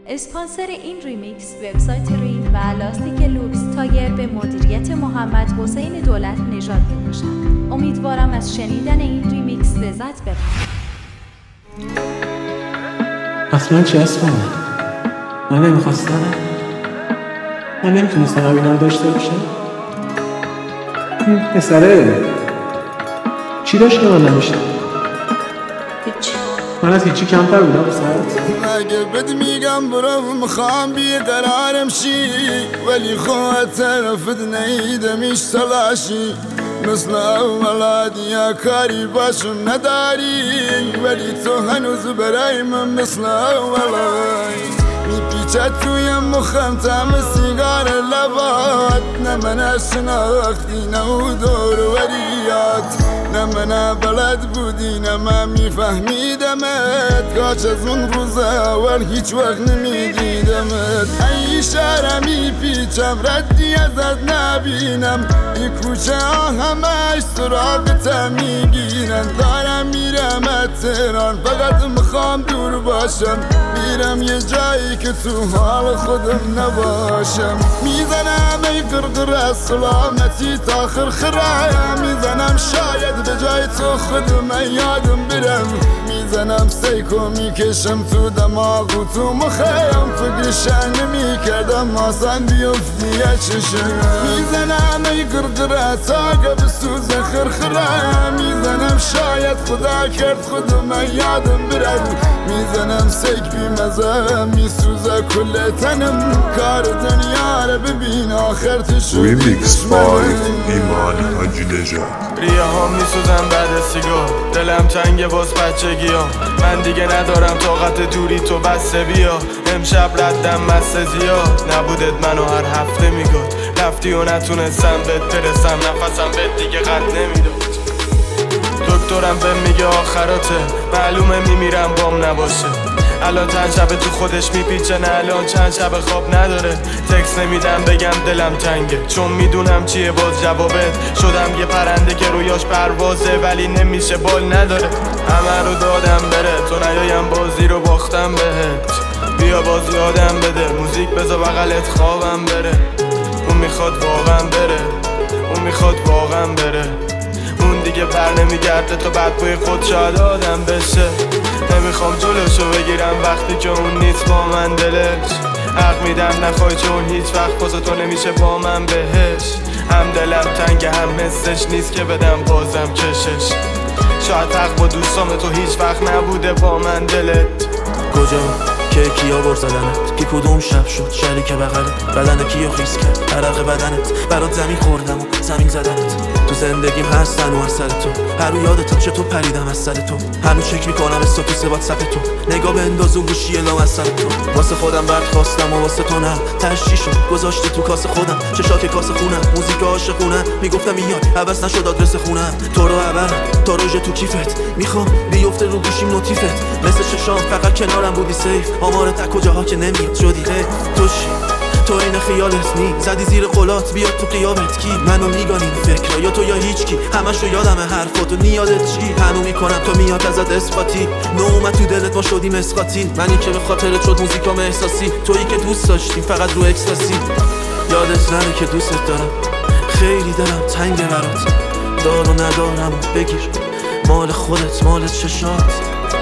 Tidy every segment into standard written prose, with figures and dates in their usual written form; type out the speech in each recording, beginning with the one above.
اسپانسر این ریمیکس وبسایت رین و لاستیک لوکس تایر به مدیریت محمد حسین دولت نژاد میباشد. امیدوارم از شنیدن این ریمیکس لذت ببرید. اصلا چی هست من نمیخواستم، من نمیتونستم اینا رو داشته باشم. پسره چی داشت که من نمیشتم؟ هیچی، من از هیچی کمتر بودم بسرد. اگه بد میگم برو میخوام بیقرارم شی، ولی خواهد طرفت نیدمش تلاشی. مثل اولاد یا کاری باشم نداری، ولی تو هنوز برای من مثل اولای. میپیچد توی مخم تم سیگار لبات، نه من شناختی نه او دور وریات، نه من بلد بودی نه من میفهمیدمت. کاش از اون روز اول هیچ وقت نمیدیدمت. ای شهر میپیچم ردی ازت نبینم، ای کوچه همش سراغتم میگیرن. دارم میرم تهران فقط میخوام دور باشم، میرم یه جایی که تو حال خودم نباشم. میزنم ای قرقر از سلامتی تا خرخره، میزنم شاید به جای تو خودم یادم برم. میزنم سیکو میکشم تو دماغ و تو مخیم، فکرشن نمیکردم آسان بیفتی یا چشم. میزنم ای قرقره تا که بسوز خرخره، میزنم شاید خدا کرد خودم یادم برم. میزنم سیک بی مزه میسوزه کل تنم، کار دنیا رو ببین آخر تشو ریمیکس بای ایمان حاجی نژاد. ریه ها میسوزم بعد سیگار، دلم تنگه باز بچگیام. من دیگه ندارم طاقت دوری تو بسته بیا. امشب ردم مسته زیاد، نبودت منو هر هفته میگفت. رفتی و نتونستم بهت برسم، نفسم بهت دیگه قد نمیداد. دکترم بهم میگه آخراته، معلومه میمیرم بام نباشه. الان چند شب تو خودش میپیچه، نه الان چند شب خواب نداره. تکس نمیدم بگم دلم تنگه، چون میدونم چیه باز جوابت. شدم یه پرنده که رویاش پروازه ولی نمیشه بال نداره. همه رو دادم بره تو نیایم بازی رو باختم بهت. بیا باز یادم بده موزیک بذار بغلت خوابم بره. اون میخواد واقعا بره، اون میخواد واقعا بره. اون دیگه پر نمیگرده تا بعد بوی خود شاید آدم بشه. نمیخوام جلوشو بگیرم وقتی که اون نیست با من دلش. حق میدم نخوای چون هیچ وقت پاسه تو نمیشه با من بهش. هم دلم تنگه هم حسش نیست که بدم بازم کشش. شاید حق با دوستام تو هیچ وقت نبوده با من دلت. کجا که کیا بر زدنت، که کدوم شب شد شریک بغلت. بدن کیو خیس کرد عرق بدنت، برات زمین خوردم و زمین زدنت. تو زندگیم هستن و از سر تو، هر رو یادتم چطور پریدم از سر تو. هنوز چک میکنم استاتوس واتساپ تو، نگاه بنداز و گوشی لام از سر تو. واسه خودم برد خواستم و واسه تو نه، تشجی شد گذاشتی تو کاسه خودم. چشاک کاسه خونم موزیک عاشقونه، میگفتم میاد عوض نشد آدرس خونم. تو رو عبرم تا روژه تو کیفت، میخوام بیفته رو گوشیم نوتیفت. مثل چشام فقط کنارم بودی سیف، آمار تک کجاها که نمیاد شدی غیر. تو چی؟ تو این خیالت نی زدی زیر قلات بیاد تو قیامت. کی منو میگانی فکر یا تو یا هیچ کی؟ همشو یادمه حرفاتو نیادت چی؟ هنو میکنم تو میاد ازت اثباتی. نومت تو دلت ما شدیم اسقاطی. منی که به خاطرت شد موزیکام احساسی، تویی که دوست داشتیم فقط رو اکستاسی. یادت نره که دوستت دارم، خیلی دلم تنگ برات. دار و ندارم بگیر، مال خودت مال چشات.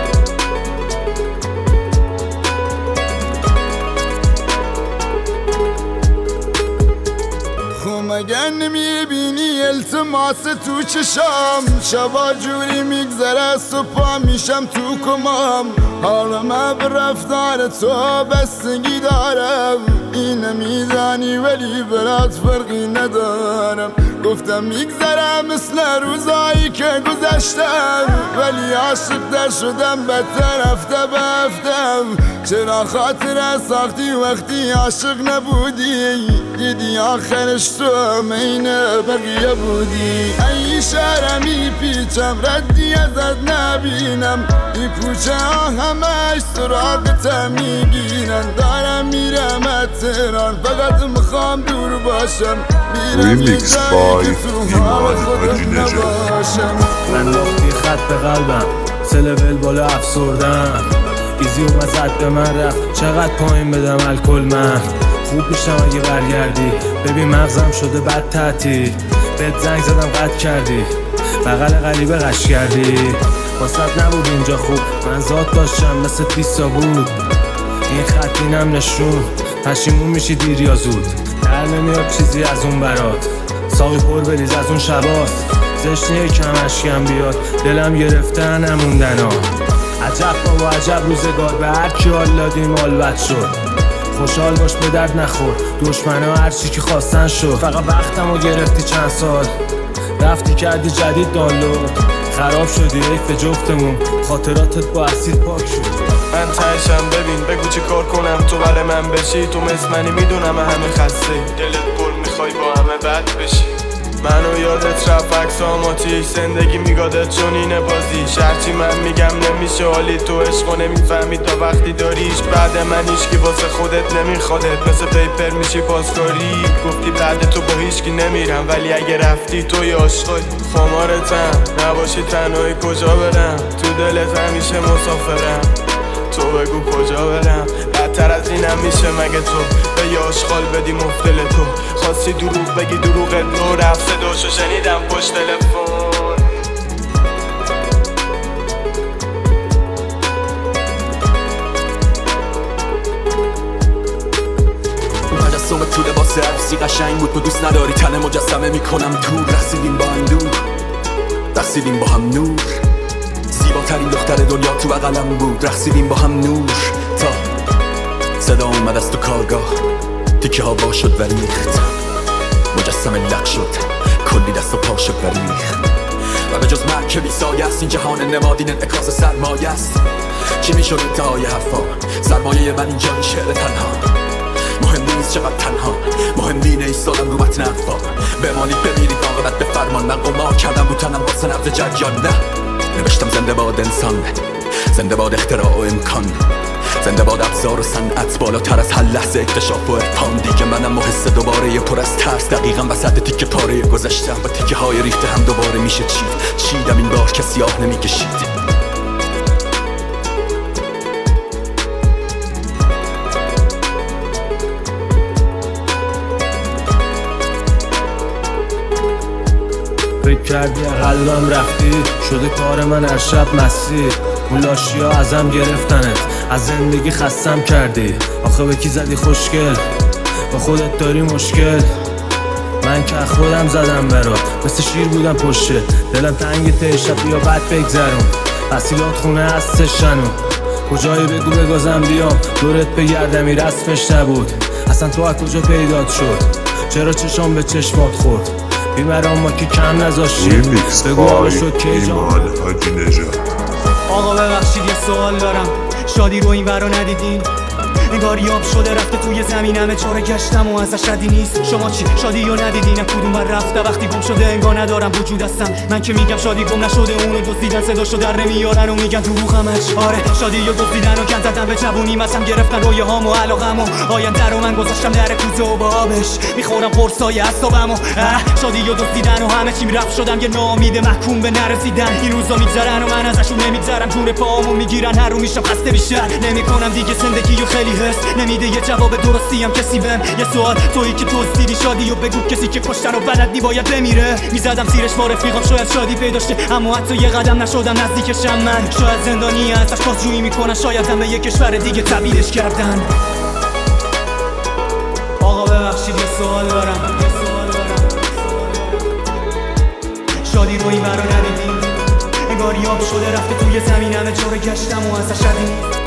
مگر نمیبینی التماس تو چشام؟ شبا جوری میگذره صبح میشم تو کمام. حالا من به رفتار تو بستگی دارم، اینو میدانی ولی برات فرقی ندارم. گفتم میگذرم مثل روزایی که گذشتم، ولی عاشق در شدم بدتر هفته به هفتم. چرا خاطر ساختی وقتی عاشق نبودی؟ دیدی آخرش تو مین بقیه بودی. ای شهر میپیچم ردی ازت نبینم، ای کوچه همش سراغتم میگیرن. دارم میرم تهران فقط میخوام دور باشم، میرم یه جایی که تو حال خودم نباشم. من نقطی خط به قلبم، سلول بالا افسردم. ایزی اومد زد به من رفت چقدر پایین بدم الکل من خوب میشم اگه برگردی ببین مغزم شده بد تعطیل بهت زنگ زدم قطع کردی بغل غریبه قش کردی واسط نبود اینجا خوب من ذات داشتم مثل پیستا بود این خط اینم نشون پشیمون میشی دیر یا زود در نمیاد چیزی از اون برات ساقی پر بریز از اون شباست زشنیه کم اشکم بیاد دلم گرفته نموندن ها عجب بابا عجب روزگار به هر کی حال دادیم حال بد شد خوشحال باش به درد نخور دشمنا هرچی که خواستن شد فقط وقتمو گرفتی چند سال رفتی کردی جدید دانلود خراب شدی حیف جفتمون خاطراتت با اسید پاک شد من تهشم ببین بگو چی کار کنم تو برای من بشی تو مثل منی میدونم همه خسته دلت پر میخوای با همه بد بشی منو یادت رفت عکس آماتیش زندگی میگادت چون اینه بازی شرچی من میگم نمیشه حالی تو عشقو نمیفهمی تا وقتی داریش بعد من هیچکی واسه خودت نمیخوادت مثل پیپر میشی پاسکاری گفتی بعد تو با هیچکی نمیرم ولی اگه رفتی تو یه عاشقی خمارتم نباشی تنهایی کجا برم تو دلت همیشه مسافرم تو بگو کجا برم بدتر از اینم میشه مگه تو به یه آشغال بدی مفتل تو خواستی دروغ بگی دروغت نو رفت صداشو شنیدم پشت تلفن مجسمه تو لباس عروسی قشنگ بود تو دوست نداری تن مجسمه میکنم دور رسیدیم با هم دور رسیدیم با هم نور زیباترین دختر دنیا تو بغلم بود رقصیدیم با هم نور تا صدا اومد از تو کارگاه تیکه ها وا شد و ریخت مجسمه لق شد کلی دست و پا شد و ریخت و به جز مرگ که بی سایه است این جهان نمادین انعکاس سرمایه است چی میشد انتهای حرفا سرمایه من اینجا این شعر تنها مهم نیست چقدر تنها مهم دینه ایستادم رو متن حرفا بمانید بمیرید عاقبت به فرمان من قمار کردم رو تنم واسه نبض جریان نه نوشتم زنده باد انسان زنده باد اختراع و امکان زنده باد ابزار و صنعت بالاتر از هر لحظه اکتشاف و ارفان دیگه منم و حس دوباره یه پر از ترس دقیقا وسط تیکه پاره گذشتم و تیکه های ریخته هم دوباره میشه چیدم این بار که سیاه نمیکشید فکر کردی قلبم رفتی شده کار من هر شب مسیر اون لاشی ها ازم گرفتنت از زندگی خستم کردی آخه به کی زدی خوشگل با خودت داری مشکل من که خودم زدم برات مثل شیر بودم پشته دلم تنگ ته شب یا بد بگذرون تحصیلات خونه هستش شنو کجایی بگو بگازم بیام دورت بگردمی رسمش نبود اصلا تو از کجا پیدات شد چرا چشام به چشمات خورد بیمران ما که کم نذاشتیم بگو آقا شد که ایمان حاجی نژاد آقا ببخشید یه سوال دارم شادی رو این ورا ندیدین انگار یاب شده رفته توی زمین همه چاره گشتم و ازش ردی نیست شما چی شادی رو ندیدین کدوم بر رفته وقتی گم شده انگار ندارم وجود هستم من که میگم شادی گم نشده اونو دزدیدن صداشو در نمیارن و میگن تو روخمش آره شادی رو دزدیدن و کن زدن به جوونی مثلا گرفتن رویه هام و علاقم و آینده رو من گذاشتم در کوزه و بابش میخورم قرصای اعصابم و شادی رو دزدیدن و همه چیم رفت شدم یه ناامید محکوم به نرسیدن این روزا میگذرن و من ازشون نمیگذرم جون پاهامو میگیرن هر رو میشم خسته بیشتر نمیکنم دیگه زندگیو خیلی نمیده یه جواب درستی هم کسی بهم یه سوال تویی که توصیدی شادی و بگو کسی که کشتن و بلدی باید بمیره میزدم زیرش با رفیقم شاید شادی پیداشته اما حتی یه قدم نشدم نزدیکشم من شاید زندانی ازش بازجویی میکنن شاید هم به یه کشور دیگه تبدیلش کردن آقا ببخشید یه سوال دارم شادی رو این برا ندیدیم انگار یاب شده رفته توی زمین همه جا رو گشتم و ازش ردیم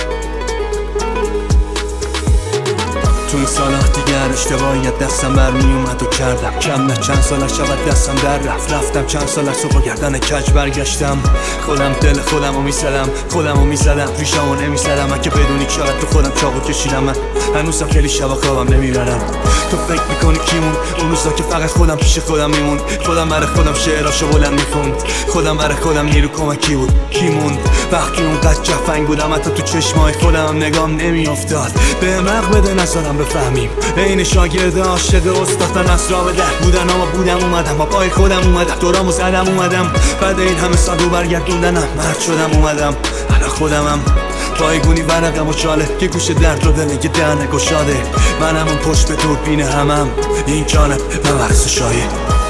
تو این سالات دیگر اشتباهیت دستم برمی اومد و کردم کم نه چند سال شود دستم در رفتم چند سال از با گردن کج برگشتم خودم دل خودم رو میزدم ریشم رو نمیزدم من که بدونی چقدر تو خودم چاقو کشیدم من هنوزم خیلی شبا خوابم نمیبرم تو فکر میکنی کیمون اون روزا که فقط خودم پیش خودم میموند خودم برای خودم شعراشو بلند میخوند خودم برای خودم نیرو کمکی بود کیمون وقتی اونقدر جفنگ بودم حتی تو چشمای خودم نگام نمیافتاد به مغ بده نذارم بفهمیم بین شاگرد عاشق استاد نصر را به در بودن اما بودم اومدم با پای خودم اومدم دورامو زدم اومدم بعد این همه سال رو برگردوندنم مرد شدم اومدم الان خودمم پایگونی ورقم و چاله که گوش درد رو دل که دهنه گشاده. منم اون پشت به دوربین همم این جانب من وقت شایه.